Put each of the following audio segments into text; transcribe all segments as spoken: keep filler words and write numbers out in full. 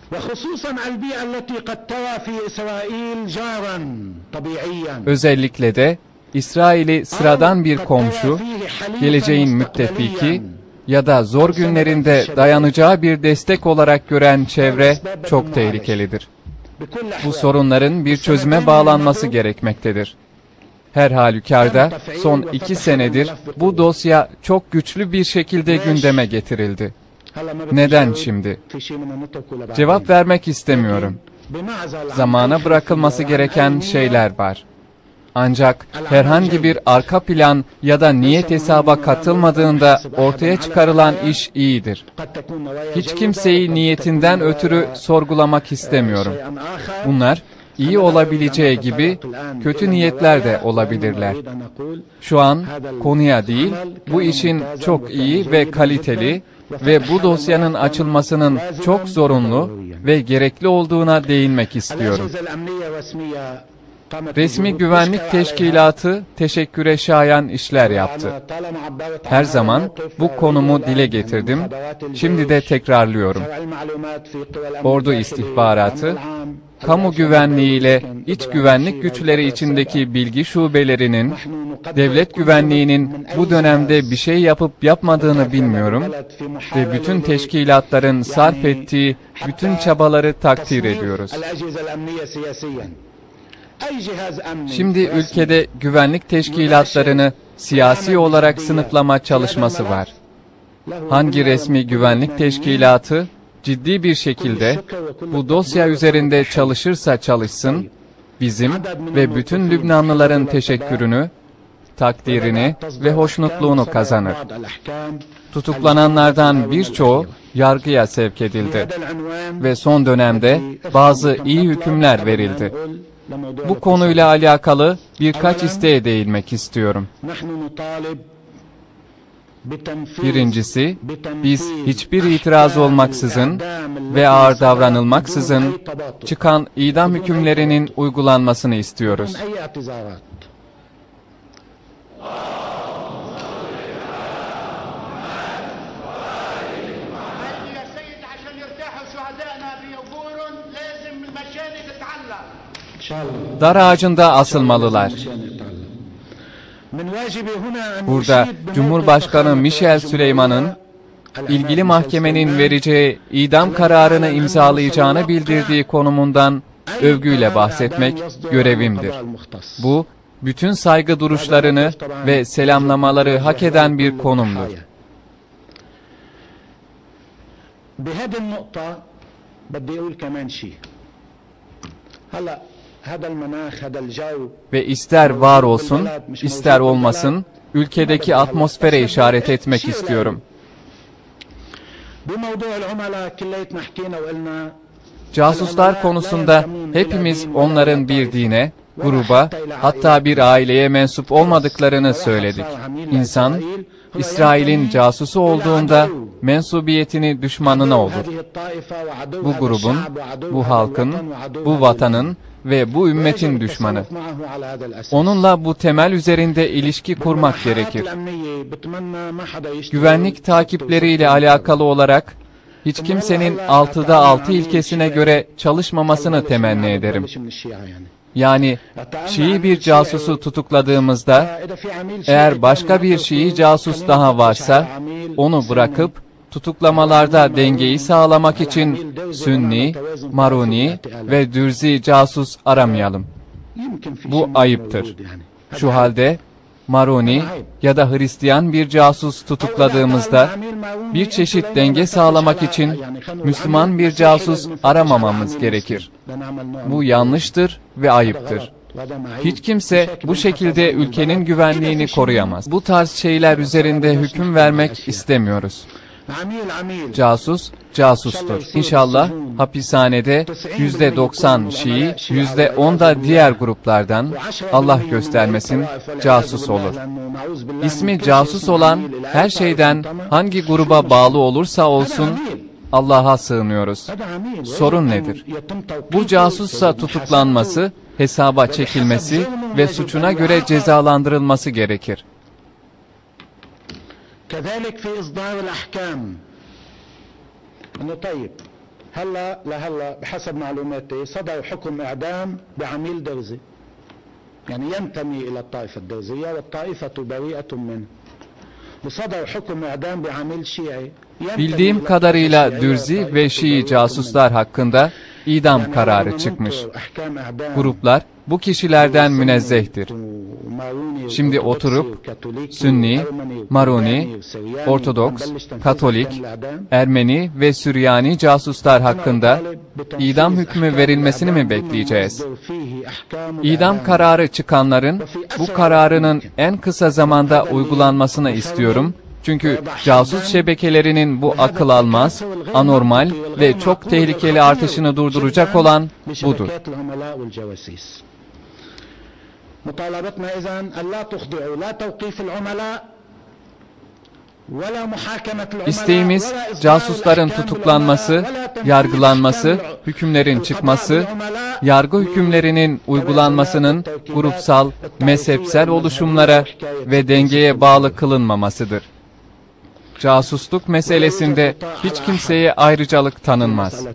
Özellikle de İsrail'i sıradan bir komşu, geleceğin müttefiki ya da zor günlerinde dayanacağı bir destek olarak gören çevre çok tehlikelidir. Bu sorunların bir çözüme bağlanması gerekmektedir. Her halükarda son iki senedir bu dosya çok güçlü bir şekilde gündeme getirildi. Neden şimdi? Cevap vermek istemiyorum. Zamana bırakılması gereken şeyler var. Ancak herhangi bir arka plan ya da niyet hesaba katılmadığında ortaya çıkarılan iş iyidir. Hiç kimseyi niyetinden ötürü sorgulamak istemiyorum. Bunlar iyi olabileceği gibi kötü niyetler de olabilirler. Şu an konuya değil, bu işin çok iyi ve kaliteli ve bu dosyanın açılmasının çok zorunlu ve gerekli olduğuna değinmek istiyorum. Resmi Güvenlik Teşkilatı teşekküre şayan işler yaptı. Her zaman bu konumu dile getirdim, şimdi de tekrarlıyorum. Ordu istihbaratı, kamu güvenliği ile iç güvenlik güçleri içindeki bilgi şubelerinin, devlet güvenliğinin bu dönemde bir şey yapıp yapmadığını bilmiyorum ve bütün teşkilatların sarf ettiği bütün çabaları takdir ediyoruz. Şimdi ülkede güvenlik teşkilatlarını siyasi olarak sınıflama çalışması var. Hangi resmi güvenlik teşkilatı ciddi bir şekilde bu dosya üzerinde çalışırsa çalışsın, bizim ve bütün Lübnanlıların teşekkürünü, takdirini ve hoşnutluğunu kazanır. Tutuklananlardan birçoğu yargıya sevk edildi ve son dönemde bazı iyi hükümler verildi. Bu konuyla alakalı birkaç isteğe değinmek istiyorum. Birincisi, biz hiçbir itiraz olmaksızın ve ağır davranılmaksızın çıkan idam hükümlerinin uygulanmasını istiyoruz. Dar ağacında asılmalılar. Burada Cumhurbaşkanı Michel Süleyman'ın ilgili mahkemenin vereceği idam kararını imzalayacağını bildirdiği konumundan övgüyle bahsetmek görevimdir. Bu, bütün saygı duruşlarını ve selamlamaları hak eden bir konumdur. Ve ister var olsun, ister olmasın, ülkedeki atmosfere işaret etmek istiyorum. Casuslar konusunda hepimiz onların bir dine, gruba, hatta bir aileye mensup olmadıklarını söyledik. İnsan, İsrail'in casusu olduğunda mensubiyetini düşmanına olur. Bu grubun, bu halkın, bu vatanın ve bu ümmetin düşmanı. Onunla bu temel üzerinde ilişki kurmak gerekir. Güvenlik takipleriyle alakalı olarak hiç kimsenin altıda altı ilkesine göre çalışmamasını temenni ederim. Yani Şii bir casusu tutukladığımızda, eğer başka bir Şii casus daha varsa, onu bırakıp tutuklamalarda dengeyi sağlamak için Sünni, Maruni ve Dürzi casus aramayalım. Bu ayıptır. Şu halde Maruni ya da Hristiyan bir casus tutukladığımızda bir çeşit denge sağlamak için Müslüman bir casus aramamamız gerekir. Bu yanlıştır ve ayıptır. Hiç kimse bu şekilde ülkenin güvenliğini koruyamaz. Bu tarz şeyler üzerinde hüküm vermek istemiyoruz. Casus, casustur. İnşallah hapishanede yüzde doksan Şii, yüzde on da diğer gruplardan, Allah göstermesin, casus olur. İsmi casus olan her şeyden hangi gruba bağlı olursa olsun, Allah'a sığınıyoruz. Sorun nedir? Bu casussa tutuklanması, hesaba çekilmesi ve suçuna göre cezalandırılması gerekir. كذلك في إصدار الأحكام. إنه طيب هلا لهلا بحسب معلوماتي صدروا حكم إعدام بعميل درزي يعني ينتمي إلى الطائفة الدرزية والطائفة بريئة منه وصدروا حكم إعدام بعميل شيعي. Bildiğim kadarıyla Dürzi ve Şii casuslar hakkında idam kararı çıkmış. Gruplar bu kişilerden münezzehtir. Şimdi oturup Sünni, Maruni, Ortodoks, Katolik, Ermeni ve Süryani casuslar hakkında idam hükmü verilmesini mi bekleyeceğiz? İdam kararı çıkanların bu kararının en kısa zamanda uygulanmasını istiyorum. Çünkü casus şebekelerinin bu akıl almaz, anormal ve çok tehlikeli artışını durduracak olan budur. İsteğimiz casusların tutuklanması, yargılanması, hükümlerin çıkması, yargı hükümlerinin uygulanmasının grupsal, mezhepsel oluşumlara ve dengeye bağlı kılınmamasıdır. Casusluk meselesinde hiç kimseye ayrıcalık tanınmaz.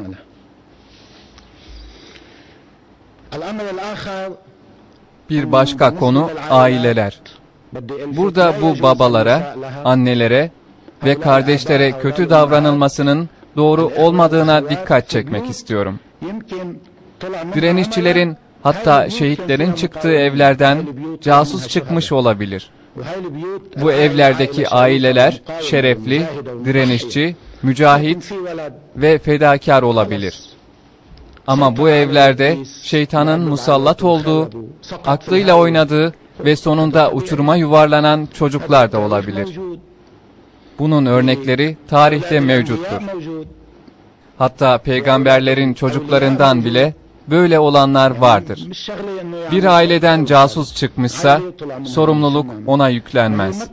Bir başka konu aileler. Burada bu babalara, annelere ve kardeşlere kötü davranılmasının doğru olmadığına dikkat çekmek istiyorum. Direnişçilerin, hatta şehitlerin çıktığı evlerden casus çıkmış olabilir. Bu evlerdeki aileler şerefli, direnişçi, mücahit ve fedakar olabilir. Ama bu evlerde şeytanın musallat olduğu, aklıyla oynadığı ve sonunda uçuruma yuvarlanan çocuklar da olabilir. Bunun örnekleri tarihte mevcuttur. Hatta peygamberlerin çocuklarından bile böyle olanlar vardır. Bir aileden casus çıkmışsa sorumluluk ona yüklenmez.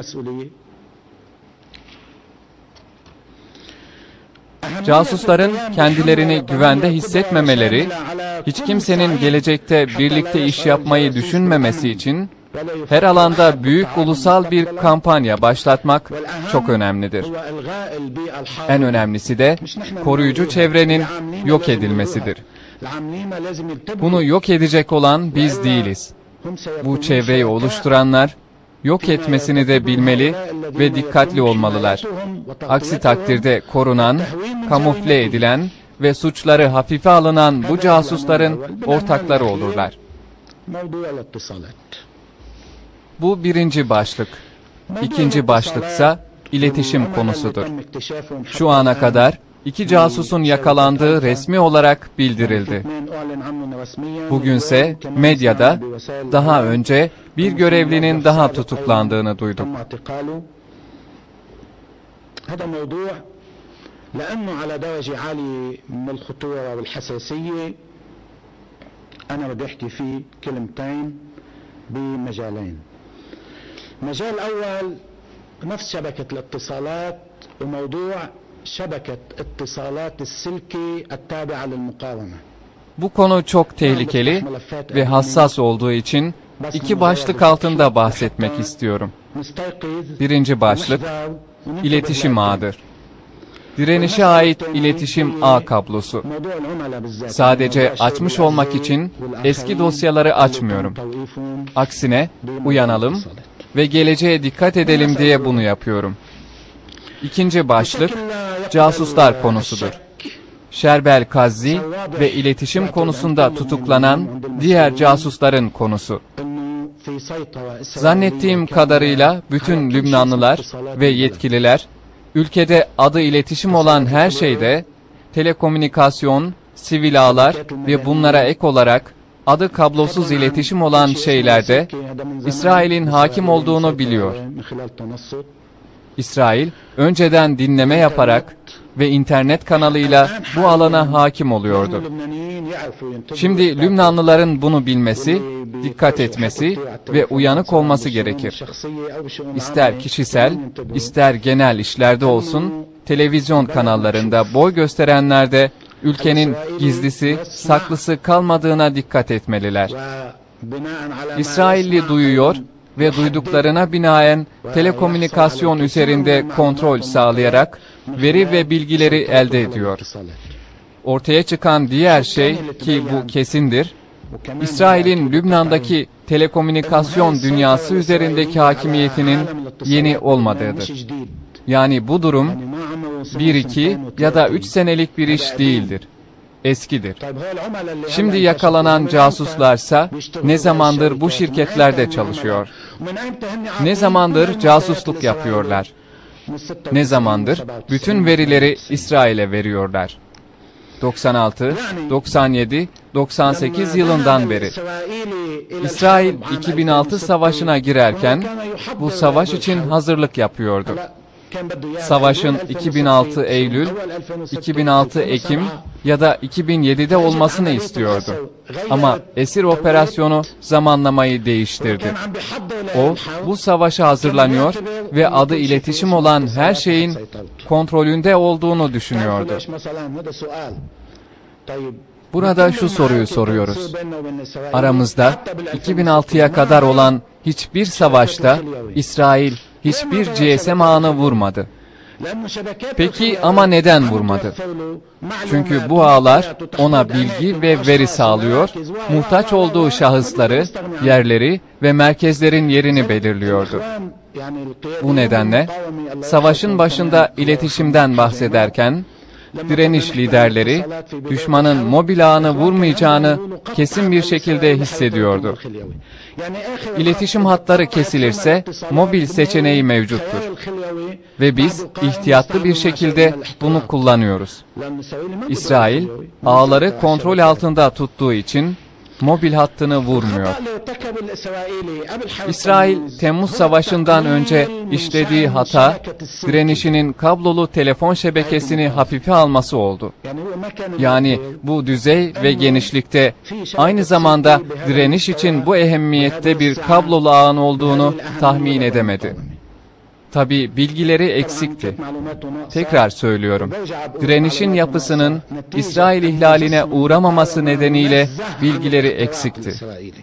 Casusların kendilerini güvende hissetmemeleri, hiç kimsenin gelecekte birlikte iş yapmayı düşünmemesi için her alanda büyük ulusal bir kampanya başlatmak çok önemlidir. En önemlisi de koruyucu çevrenin yok edilmesidir. Bunu yok edecek olan biz değiliz. Bu çevreyi oluşturanlar yok etmesini de bilmeli ve dikkatli olmalılar. Aksi takdirde korunan, kamufle edilen ve suçları hafife alınan bu casusların ortakları olurlar. Bu birinci başlık. İkinci başlıksa iletişim konusudur. Şu ana kadar iki casusun yakalandığı resmi olarak bildirildi. Bugünse medyada daha önce bir görevlinin daha tutuklandığını duyduk. مجال أول نفس شبكة الاتصالات وموضوع شبكة اتصالات السلكي التابعة للمقاومة. Bu konu çok tehlikeli ve hassas olduğu için iki başlık altında bahsetmek istiyorum. Birinci başlık, iletişim ağıdır. Direnişe ait iletişim ağ kablosu. Sadece açmış olmak için eski dosyaları açmıyorum. Aksine uyanalım ve geleceğe dikkat edelim diye bunu yapıyorum. İkinci başlık, casuslar konusudur. Şerbel Kazzi ve iletişim konusunda tutuklanan diğer casusların konusu. Zannettiğim kadarıyla bütün Lübnanlılar ve yetkililer, ülkede adı iletişim olan her şeyde, telekomünikasyon, sivil ağlar ve bunlara ek olarak adı kablosuz iletişim olan şeylerde İsrail'in hakim olduğunu biliyor. İsrail, önceden dinleme yaparak ve internet kanalıyla bu alana hakim oluyordu. Şimdi Lübnanlıların bunu bilmesi, dikkat etmesi ve uyanık olması gerekir. İster kişisel, ister genel işlerde olsun, televizyon kanallarında boy gösterenler de ülkenin gizlisi, saklısı kalmadığına dikkat etmeliler. İsrailli duyuyor ve duyduklarına binaen telekomünikasyon üzerinde kontrol sağlayarak veri ve bilgileri elde ediyor. Ortaya çıkan diğer şey, ki bu kesindir, İsrail'in Lübnan'daki telekomünikasyon dünyası üzerindeki hakimiyetinin yeni olmadığıdır. Yani bu durum bir iki ya da üç senelik bir iş değildir. Eskidir. Şimdi yakalanan casuslarsa ne zamandır bu şirketlerde çalışıyor? Ne zamandır casusluk yapıyorlar? Ne zamandır bütün verileri İsrail'e veriyorlar? doksan altı, doksan yedi, doksan sekiz yılından beri. İsrail iki bin altı savaşına girerken bu savaş için hazırlık yapıyordu. Savaşın iki bin altı Eylül, iki bin altı Ekim ya da iki bin yedide olmasını istiyordu. Ama esir operasyonu zamanlamayı değiştirdi. O, bu savaşa hazırlanıyor ve adı iletişim olan her şeyin kontrolünde olduğunu düşünüyordu. Burada şu soruyu soruyoruz. Aramızda iki bin altıya kadar olan hiçbir savaşta İsrail hiçbir G S M ağını vurmadı. Peki ama neden vurmadı? Çünkü bu ağlar ona bilgi ve veri sağlıyor, muhtaç olduğu şahısları, yerleri ve merkezlerin yerini belirliyordu. Bu nedenle savaşın başında iletişimden bahsederken, direniş liderleri düşmanın mobil ağını vurmayacağını kesin bir şekilde hissediyordu. İletişim hatları kesilirse mobil seçeneği mevcuttur. Ve biz ihtiyatlı bir şekilde bunu kullanıyoruz. İsrail ağları kontrol altında tuttuğu için mobil hattını vurmuyor. İsrail, Temmuz Savaşı'ndan önce işlediği hata, direnişinin kablolu telefon şebekesini hafife alması oldu. Yani bu düzey ve genişlikte aynı zamanda direniş için bu ehemmiyette bir kablolu ağın olduğunu tahmin edemedi. Tabi bilgileri eksikti. Tekrar söylüyorum, direnişin yapısının İsrail ihlaline uğramaması nedeniyle bilgileri eksikti.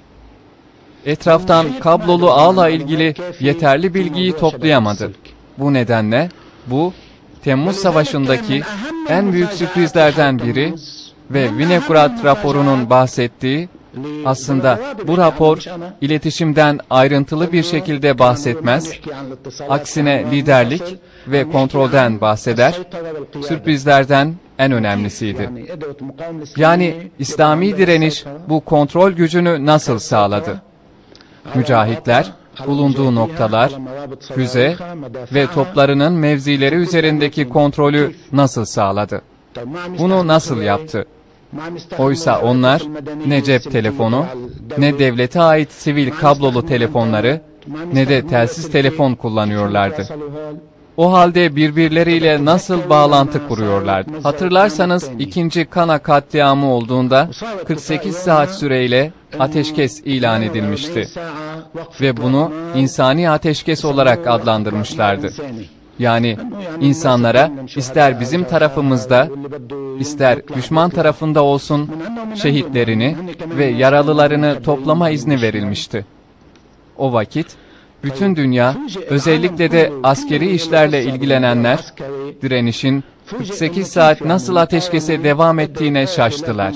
Etraftan kablolu ağla ilgili yeterli bilgiyi toplayamadı. Bu nedenle bu, Temmuz Savaşı'ndaki en büyük sürprizlerden biri ve Winograd raporunun bahsettiği, aslında bu rapor iletişimden ayrıntılı bir şekilde bahsetmez, aksine liderlik ve kontrolden bahseder, sürprizlerden en önemlisiydi. Yani İslami direniş bu kontrol gücünü nasıl sağladı? Mücahitler, bulunduğu noktalar, füze ve toplarının mevzileri üzerindeki kontrolü nasıl sağladı? Bunu nasıl yaptı? Oysa onlar ne cep telefonu, ne devlete ait sivil kablolu telefonları, ne de telsiz telefon kullanıyorlardı. O halde birbirleriyle nasıl bağlantı kuruyorlardı? Hatırlarsanız ikinci Kana katliamı olduğunda kırk sekiz saat süreyle ateşkes ilan edilmişti. Ve bunu insani ateşkes olarak adlandırmışlardı. Yani insanlara ister bizim tarafımızda, ister düşman tarafında olsun şehitlerini ve yaralılarını toplama izni verilmişti. O vakit bütün dünya, özellikle de askeri işlerle ilgilenenler, direnişin kırk sekiz saat nasıl ateşkese devam ettiğine şaştılar.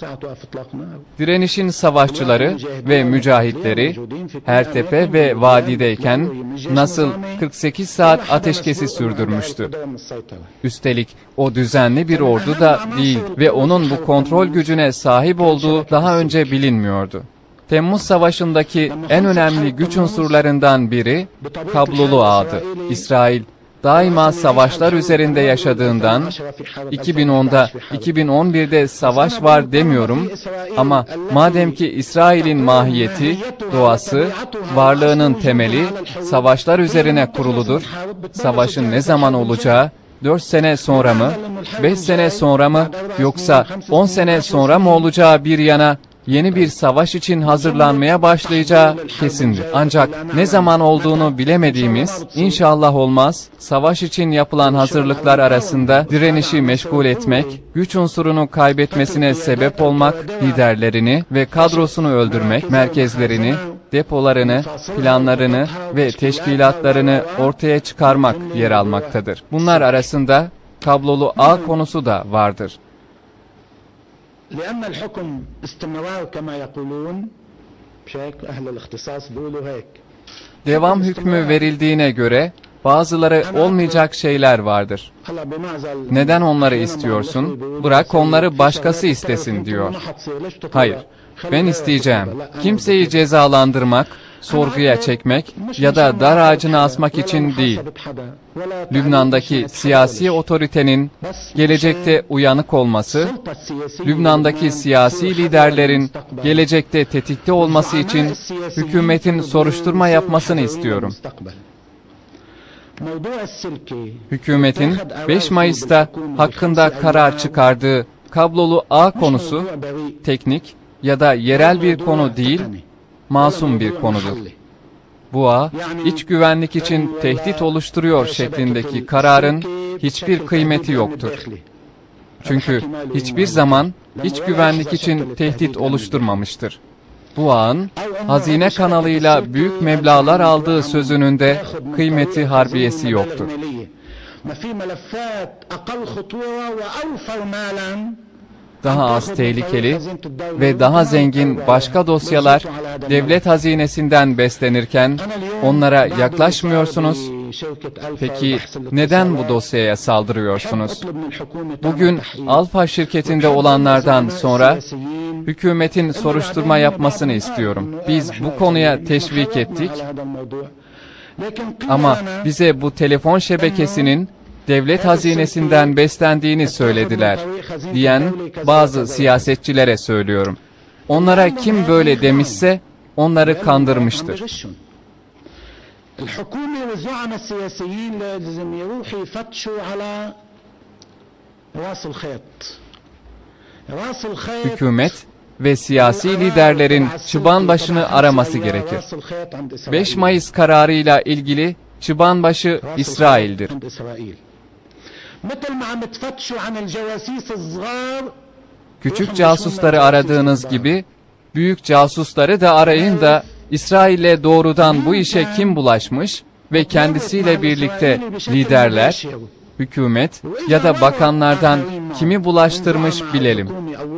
Direnişin savaşçıları ve mücahitleri Hertepe ve vadideyken nasıl kırk sekiz saat ateşkesi sürdürmüştü. Üstelik o düzenli bir ordu da değil ve onun bu kontrol gücüne sahip olduğu daha önce bilinmiyordu. Temmuz Savaşı'ndaki en önemli güç unsurlarından biri kablolu ağdı. İsrail daima savaşlar üzerinde yaşadığından iki bin onda, iki bin on birde savaş var demiyorum ama madem ki İsrail'in mahiyeti, doğası, varlığının temeli savaşlar üzerine kuruludur, savaşın ne zaman olacağı, dört sene sonra mı, beş sene sonra mı yoksa on sene sonra mı olacağı bir yana, yeni bir savaş için hazırlanmaya başlayacağı kesindir. Ancak ne zaman olduğunu bilemediğimiz, inşallah olmaz, savaş için yapılan hazırlıklar arasında direnişi meşgul etmek, güç unsurunu kaybetmesine sebep olmak, liderlerini ve kadrosunu öldürmek, merkezlerini, depolarını, planlarını ve teşkilatlarını ortaya çıkarmak yer almaktadır. Bunlar arasında kablolu ağ konusu da vardır. لأن الحكم استمرار كما يقولون شيخ أهل الاختصاص بيقولوا هيك. Devam hükmü verildiğine göre bazıları olmayacak şeyler vardır. Neden onları istiyorsun? Bırak onları başkası istesin diyor. Hayır, ben isteyeceğim. Kimseyi cezalandırmak, sorguya çekmek ya da dar ağacına asmak için değil. Lübnan'daki siyasi otoritenin gelecekte uyanık olması, Lübnan'daki siyasi liderlerin gelecekte tetikte olması için hükümetin soruşturma yapmasını istiyorum. Hükümetin beş Mayıs'ta hakkında karar çıkardığı kablolu ağ konusu teknik ya da yerel bir konu değil, masum bir konudur. Bu ağ, iç güvenlik için tehdit oluşturuyor şeklindeki kararın hiçbir kıymeti yoktur. Çünkü hiçbir zaman iç güvenlik için tehdit oluşturmamıştır. Bu ağın hazine kanalıyla büyük meblağlar aldığı sözünün de kıymeti harbiyesi yoktur. Daha az tehlikeli ve daha zengin başka dosyalar devlet hazinesinden beslenirken onlara yaklaşmıyorsunuz. Peki neden bu dosyaya saldırıyorsunuz? Bugün Alfa şirketinde olanlardan sonra hükümetin soruşturma yapmasını istiyorum. Biz bu konuya teşvik ettik. Ama bize bu telefon şebekesinin devlet hazinesinden beslendiğini söylediler diyen bazı siyasetçilere söylüyorum. Onlara kim böyle demişse onları kandırmıştır. Hükümet ve siyasi liderlerin çıbanbaşını araması gerekir. beş Mayıs kararıyla ilgili çıbanbaşı İsrail'dir. Küçük casusları aradığınız gibi büyük casusları da arayın da İsrail'e doğrudan bu işe kim bulaşmış ve kendisiyle birlikte liderler, hükümet ya da bakanlardan kimi bulaştırmış bilelim.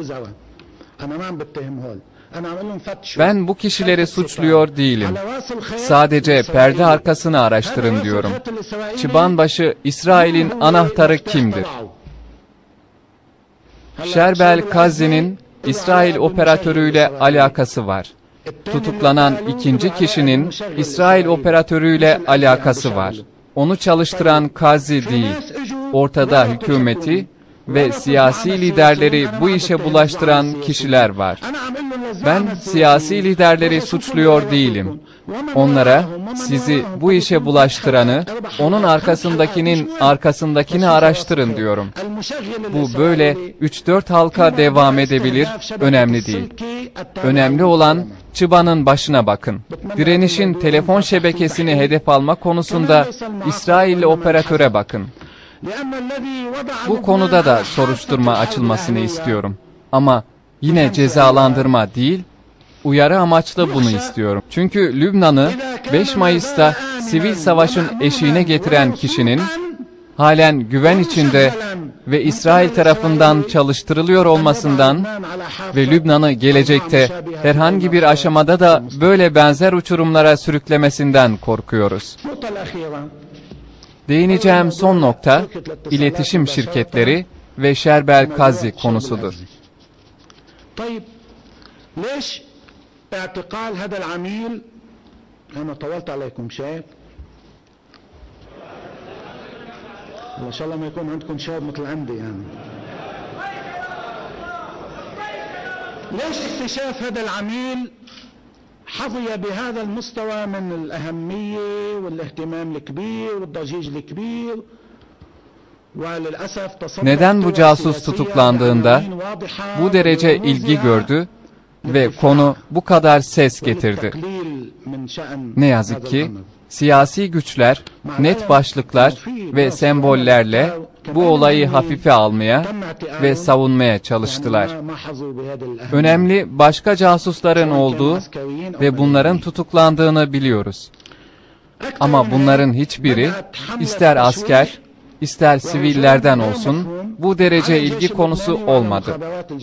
Ben bu kişileri suçluyor değilim. Sadece perde arkasını araştırın diyorum. Çıbanbaşı İsrail'in anahtarı kimdir? Şerbel Kazi'nin İsrail operatörüyle alakası var. Tutuklanan ikinci kişinin İsrail operatörüyle alakası var. Onu çalıştıran Kazi değil. Ortada hükümeti ve siyasi liderleri bu işe bulaştıran kişiler var. Ben siyasi liderleri suçluyor değilim. Onlara sizi bu işe bulaştıranı, onun arkasındakinin arkasındakini araştırın diyorum. Bu böyle üç dört halka devam edebilir, önemli değil. Önemli olan çıbanın başına bakın. Direnişin telefon şebekesini hedef alma konusunda İsrailli operatöre bakın. Bu konuda da soruşturma açılmasını istiyorum. Ama yine cezalandırma değil, uyarı amaçlı bunu istiyorum. Çünkü Lübnan'ı beş Mayıs'ta sivil savaşın eşiğine getiren kişinin halen güven içinde ve İsrail tarafından çalıştırılıyor olmasından ve Lübnan'ı gelecekte herhangi bir aşamada da böyle benzer uçurumlara sürüklemesinden korkuyoruz. Değineceğim son nokta, iletişim şirketleri ve Şerbel Kazi konusudur. اعتقال هذا العميل انا طولت عليكم شايف ان شاء الله ما يكون عندكم شباب مثل عندي يعني ليش اكتشاف هذا العميل حظي بهذا المستوى من الأهمية والاهتمام الكبير والضجيج الكبير. Neden bu casus tutuklandığında bu derece ilgi gördü ve konu bu kadar ses getirdi? Ne yazık ki siyasi güçler net başlıklar ve sembollerle bu olayı hafife almaya ve savunmaya çalıştılar. Önemli başka casusların olduğu ve bunların tutuklandığını biliyoruz. Ama bunların hiçbiri, ister asker, ister sivillerden olsun, bu derece ilgi konusu olmadı.